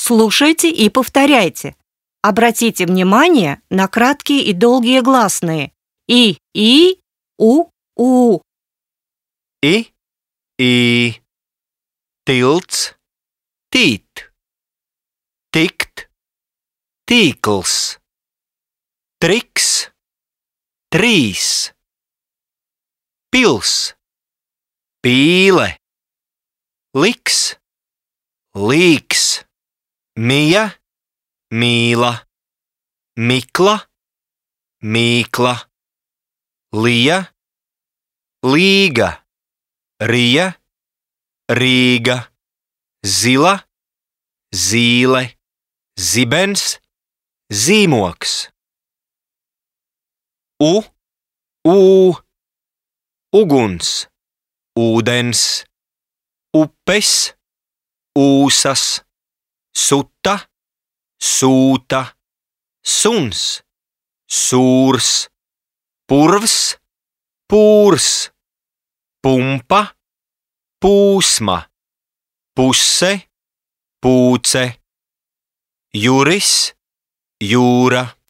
Слушайте и повторяйте. Обратите внимание на краткие и долгие гласные и, у. I, tilts, tīt, tikt, tīkls, triks, trīs, pils, pīle, liks, līks, mija, mīla, mikla, mīkla, lija, līga, rija, Rīga, zila, zīle, zibens, zīmoks. Uguns, ūdens, upes, ūsas, suta, sūta, suns, sūrs, purvs, pūrs, pumpa, pūsma, puse, pūce, juris, jūra.